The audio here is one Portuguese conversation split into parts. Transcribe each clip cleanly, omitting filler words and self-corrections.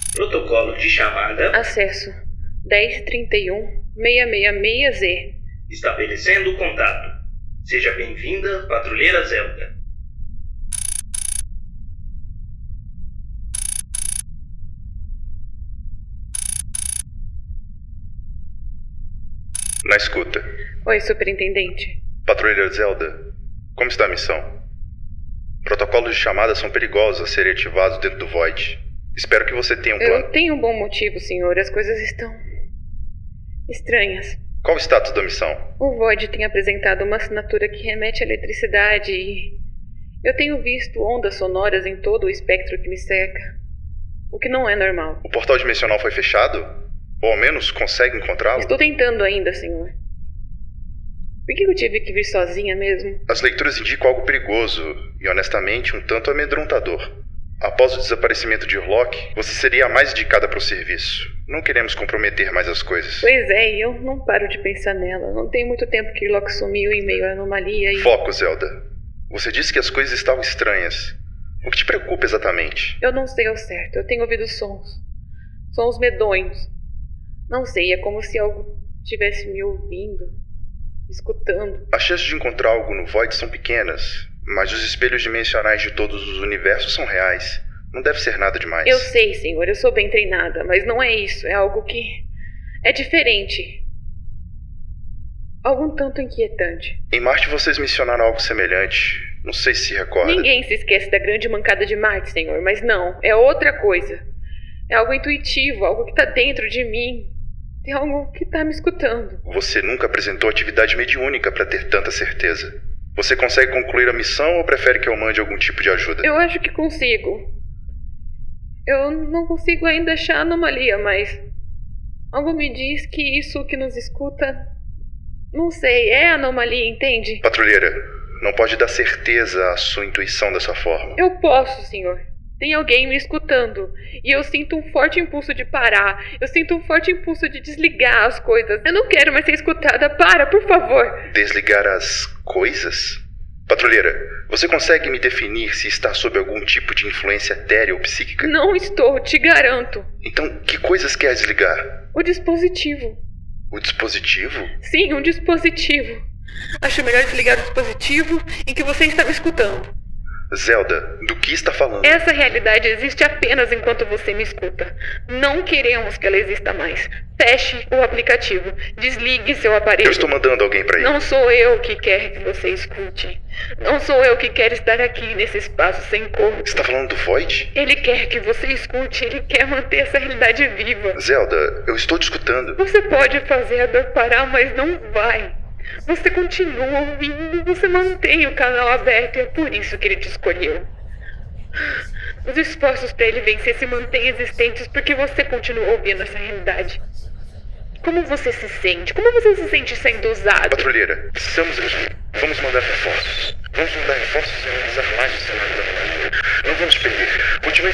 Protocolo de chamada. Acesso 1031-666Z. Estabelecendo contato. Seja bem-vinda, patrulheira Zelda. Na escuta. Oi, superintendente. Patrulheira Zelda, como está a missão? Protocolos de chamada são perigosos a serem ativados dentro do Void. Espero que você tenha um plano. Eu tenho um bom motivo, senhor. As coisas estão estranhas. Qual o status da missão? O Void tem apresentado uma assinatura que remete à eletricidade e eu tenho visto ondas sonoras em todo o espectro que me cerca. O que não é normal. O portal dimensional foi fechado? Ou ao menos consegue encontrá-lo? Estou tentando ainda, senhor. Por que eu tive que vir sozinha mesmo? As leituras indicam algo perigoso e, honestamente, um tanto amedrontador. Após o desaparecimento de Urlock, você seria a mais indicada para o serviço. Não queremos comprometer mais as coisas. Pois é, e eu não paro de pensar nela. Não tem muito tempo que Urlock sumiu em meio à anomalia e... Foco, Zelda. Você disse que as coisas estavam estranhas. O que te preocupa exatamente? Eu não sei ao certo. Eu tenho ouvido sons. Sons medonhos. Não sei, é como se algo estivesse me ouvindo, me escutando. As chances de encontrar algo no Void são pequenas, mas os espelhos dimensionais de todos os universos são reais. Não deve ser nada demais. Eu sei, senhor, eu sou bem treinada, mas não é isso. É algo que é diferente. Algo um tanto inquietante. Em Marte vocês mencionaram algo semelhante. Não sei se recorda. Ninguém se esquece da grande mancada de Marte, senhor, mas não, é outra coisa. É algo intuitivo, algo que está dentro de mim. Tem algo que está me escutando. Você nunca apresentou atividade mediúnica para ter tanta certeza. Você consegue concluir a missão ou prefere que eu mande algum tipo de ajuda? Eu acho que consigo. Eu não consigo ainda achar a anomalia, mas algo me diz que isso que nos escuta, não sei, é anomalia, entende? Patrulheira, não pode dar certeza à sua intuição dessa forma. Eu posso, senhor. Tem alguém me escutando. E eu sinto um forte impulso de parar. Eu sinto um forte impulso de desligar as coisas. Eu não quero mais ser escutada. Para, por favor. Desligar as coisas? Patrulheira, você consegue me definir se está sob algum tipo de influência etérea ou psíquica? Não estou, te garanto. Então, que coisas quer desligar? O dispositivo. O dispositivo? Sim, um dispositivo. Acho melhor desligar o dispositivo em que você está me escutando. Zelda, do que está falando? Essa realidade existe apenas enquanto você me escuta. Não queremos que ela exista mais. Feche o aplicativo. Desligue seu aparelho. Eu estou mandando alguém para ir. Não sou eu que quer que você escute. Não sou eu que quero estar aqui nesse espaço sem corpo. Você está falando do Void? Ele quer que você escute. Ele quer manter essa realidade viva. Zelda, eu estou te escutando. Você pode fazer a dor parar, mas não vai. Você continua ouvindo, você mantém o canal aberto e é por isso que ele te escolheu. Os esforços para ele vencer se mantêm existentes porque você continua ouvindo essa realidade. Como você se sente? Como você se sente sendo usado? Patrulheira, vamos mandar reforços. Vamos mandar reforços e analisar mais o cenário da anomalia. Não vamos perder. Continue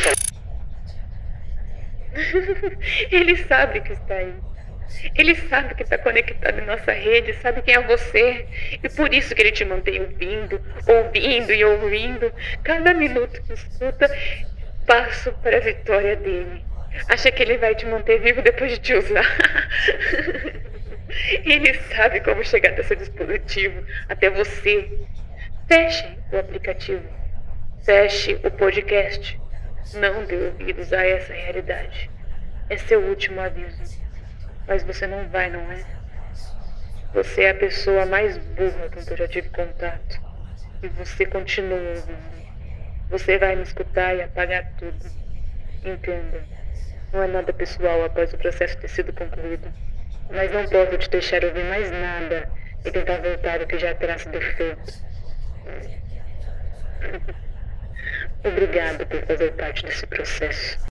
falando. Ele sabe que está aí. Ele sabe que está conectado em nossa rede, sabe quem é você. E por isso que ele te mantém ouvindo, ouvindo e ouvindo. Cada minuto que escuta, passo para a vitória dele. Acha que ele vai te manter vivo depois de te usar? Ele sabe como chegar até seu dispositivo, até você. Feche o aplicativo. Feche o podcast. Não dê ouvidos a essa realidade. É seu último aviso. Mas você não vai, não é? Você é a pessoa mais burra com que eu já tive contato. E você continua ouvindo. Você vai me escutar e apagar tudo. Entenda. Não é nada pessoal após o processo ter sido concluído. Mas não posso te deixar ouvir mais nada e tentar voltar o que já terá sido feito. Obrigado por fazer parte desse processo.